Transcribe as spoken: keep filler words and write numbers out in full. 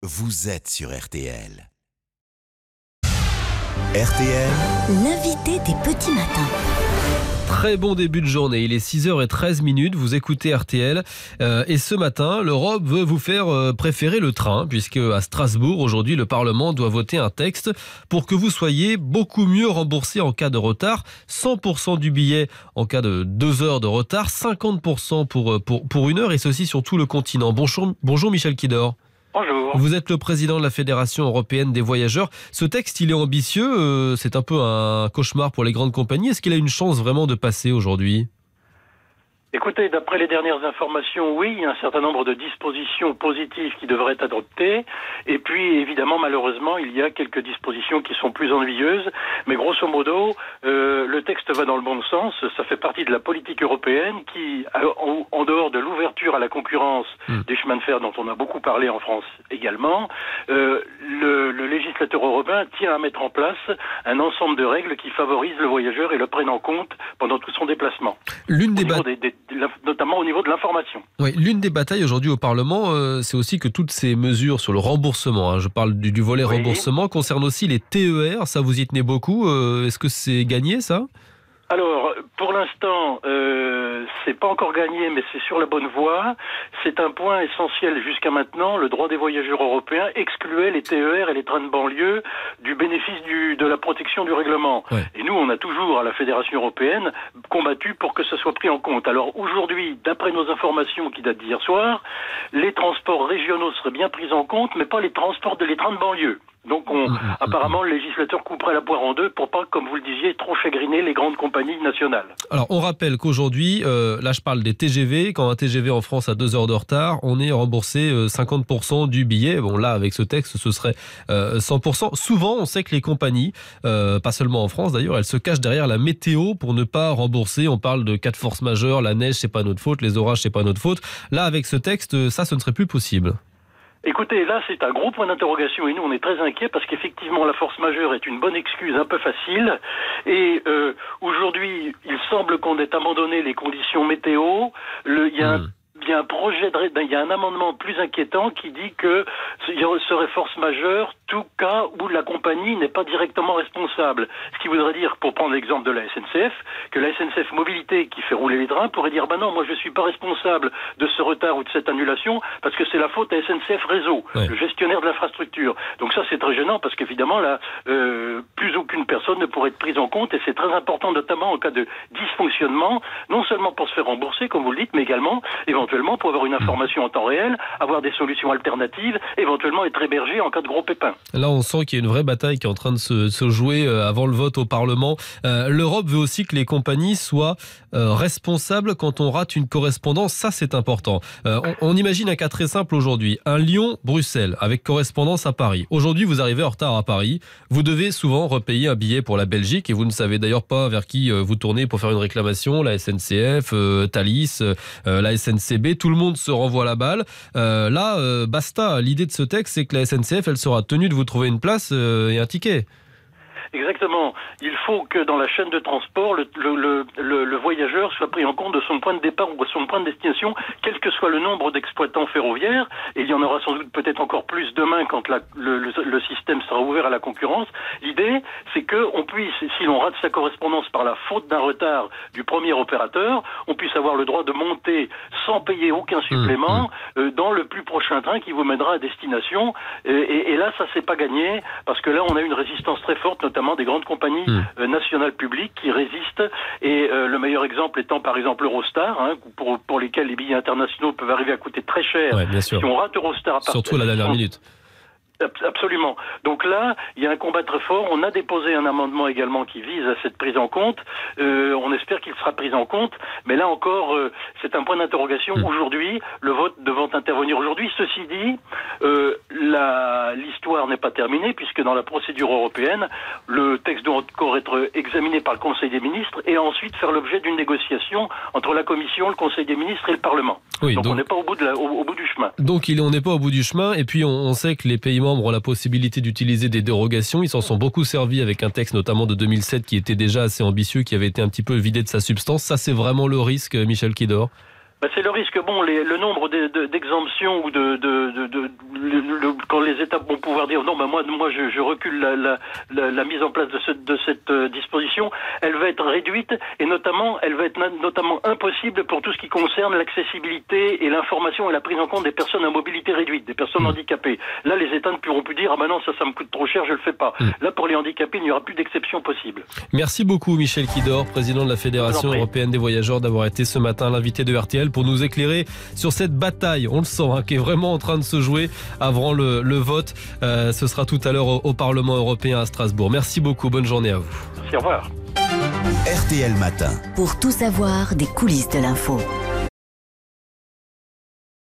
vous êtes sur R T L. R T L, l'invité des petits matins. Très bon début de journée, il est six heures treize, vous écoutez R T L euh, et ce matin, l'Europe veut vous faire euh, préférer le train puisque à Strasbourg, aujourd'hui, le Parlement doit voter un texte pour que vous soyez beaucoup mieux remboursé en cas de retard, cent pour cent du billet en cas de deux heures de retard, cinquante pour cent pour, pour, pour une heure et ceci sur tout le continent. Bonjour, bonjour Michel Kidor. Bonjour. Vous êtes le président de la Fédération européenne des voyageurs. Ce texte, il est ambitieux, euh, c'est un peu un cauchemar pour les grandes compagnies. Est-ce qu'il a une chance vraiment de passer aujourd'hui ? Écoutez, d'après les dernières informations, oui, il y a un certain nombre de dispositions positives qui devraient être adoptées. Et puis, évidemment, malheureusement, il y a quelques dispositions qui sont plus ennuyeuses. Mais grosso modo, euh, le texte va dans le bon sens. Ça fait partie de la politique européenne qui, en, en dehors de l'ouverture à la concurrence mmh. des chemins de fer dont on a beaucoup parlé en France également, euh, le, le législateur européen tient à mettre en place un ensemble de règles qui favorisent le voyageur et le prennent en compte pendant tout son déplacement. L'une des, ba- des, des notamment au niveau de l'information. Oui, l'une des batailles aujourd'hui au Parlement, euh, c'est aussi que toutes ces mesures sur le remboursement, hein, je parle du, du volet oui. remboursement, concernent aussi les T E R, ça vous y tenez beaucoup, euh, est-ce que c'est gagné ça ? Alors, pour l'instant, euh, c'est pas encore gagné, mais c'est sur la bonne voie. C'est un point essentiel jusqu'à maintenant. Le droit des voyageurs européens excluait les T E R et les trains de banlieue du bénéfice du, de la protection du règlement. Ouais. Et nous, on a toujours, à la Fédération européenne, combattu pour que ça soit pris en compte. Alors aujourd'hui, d'après nos informations qui datent d'hier soir, les transports régionaux seraient bien pris en compte, mais pas les transports de les trains de banlieue. Donc, on, mmh, apparemment, le législateur couperait la poire en deux pour pas, comme vous le disiez, trop chagriner les grandes compagnies nationales. Alors, on rappelle qu'aujourd'hui, euh, là, je parle des T G V. Quand un T G V en France a deux heures de retard, on est remboursé euh, cinquante pour cent du billet. Bon, là, avec ce texte, ce serait euh, cent pour cent. Souvent, on sait que les compagnies, euh, pas seulement en France d'ailleurs, elles se cachent derrière la météo pour ne pas rembourser. On parle de cas de force majeure, la neige, c'est pas notre faute, les orages, c'est pas notre faute. Là, avec ce texte, ça, ce ne serait plus possible. Écoutez, là, c'est un gros point d'interrogation et nous, on est très inquiets parce qu'effectivement, la force majeure est une bonne excuse un peu facile. Et euh, aujourd'hui, il semble qu'on ait abandonné les conditions météo. Le, il y a un... Il y a un projet de, il y a un amendement plus inquiétant qui dit que il serait force majeure tout cas où la compagnie n'est pas directement responsable. Ce qui voudrait dire, pour prendre l'exemple de la S N C F, que la S N C F Mobilité qui fait rouler les trains pourrait dire, bah non, moi je suis pas responsable de ce retard ou de cette annulation parce que c'est la faute à S N C F Réseau, ouais. le gestionnaire de l'infrastructure. Donc ça c'est très gênant parce qu'évidemment là, euh, plus aucune personne ne pourrait être prise en compte et c'est très important notamment en cas de dysfonctionnement, non seulement pour se faire rembourser comme vous le dites, mais également éventuellement pour avoir une information en temps réel, avoir des solutions alternatives, éventuellement être hébergé en cas de gros pépins. Là, on sent qu'il y a une vraie bataille qui est en train de se, se jouer avant le vote au Parlement. Euh, L'Europe veut aussi que les compagnies soient euh, responsables quand on rate une correspondance. Ça, c'est important. Euh, on, on imagine un cas très simple aujourd'hui. Un Lyon-Bruxelles avec correspondance à Paris. Aujourd'hui, vous arrivez en retard à Paris. Vous devez souvent repayer un billet pour la Belgique et vous ne savez d'ailleurs pas vers qui vous tournez pour faire une réclamation. La S N C F, euh, Thalys, euh, la S N C B. Tout le monde se renvoie la balle. Euh, là, euh, basta. L'idée de ce texte, c'est que la S N C F, elle sera tenue de vous trouver une place euh, et un ticket. Exactement. Il faut que dans la chaîne de transport, le, le, le, le voyageur soit pris en compte de son point de départ ou de son point de destination, quel que soit le nombre d'exploitants ferroviaires. Et il y en aura sans doute peut-être encore plus demain quand la, le, le, le système sera ouvert à la concurrence. L'idée, c'est qu'on puisse, si l'on rate sa correspondance par la faute d'un retard du premier opérateur, on puisse avoir le droit de monter sans payer aucun supplément mmh, mmh. Euh, dans le plus prochain train qui vous mènera à destination. Et, et, et là, ça c'est pas gagné parce que là, on a une résistance très forte, notamment des grandes compagnies mmh. euh, nationales publiques qui résistent et euh, le meilleur exemple étant par exemple Eurostar hein, pour, pour lesquels les billets internationaux peuvent arriver à coûter très cher ouais, si on rate Eurostar à part, surtout à la dernière minute. Absolument. Donc là, il y a un combat très fort. On a déposé un amendement également qui vise à cette prise en compte. Euh, on espère qu'il sera pris en compte. Mais là encore, euh, c'est un point d'interrogation. Mmh. Aujourd'hui, le vote devant intervenir aujourd'hui. Ceci dit, euh, la, l'histoire n'est pas terminée puisque dans la procédure européenne, le texte doit encore être examiné par le Conseil des ministres et ensuite faire l'objet d'une négociation entre la Commission, le Conseil des ministres et le Parlement. Oui, donc, donc on n'est pas au bout, de la, au, au bout du chemin. Donc il, on n'est pas au bout du chemin. Et puis on, on sait que les pays membres ont la possibilité d'utiliser des dérogations. Ils s'en sont beaucoup servis avec un texte notamment de deux mille sept qui était déjà assez ambitieux, qui avait été un petit peu vidé de sa substance. Ça, c'est vraiment le risque, Michel Kidor. Ben c'est le risque. Bon, les, le nombre de, de, d'exemptions ou de, de, de, de, de le, le, quand les les États vont pouvoir dire non, ben moi, moi je, je recule la, la, la, la mise en place de, ce, de cette euh, disposition. Elle va être réduite et notamment, elle va être notamment impossible pour tout ce qui concerne l'accessibilité et l'information et la prise en compte des personnes à mobilité réduite, des personnes mmh. handicapées. Là, les États ne pourront plus dire ah ben non, ça, ça me coûte trop cher, je le fais pas. Mmh. Là, pour les handicapés, il n'y aura plus d'exception possible. Merci beaucoup, Michel Kidor, président de la Fédération européenne des voyageurs, d'avoir été ce matin l'invité de R T L pour nous éclairer sur cette bataille, on le sent, hein, qui est vraiment en train de se jouer avant le, le vote. Euh, ce sera tout à l'heure au, au Parlement européen à Strasbourg. Merci beaucoup, bonne journée à vous. Merci, au revoir. R T L Matin. Pour tout savoir des coulisses de l'info.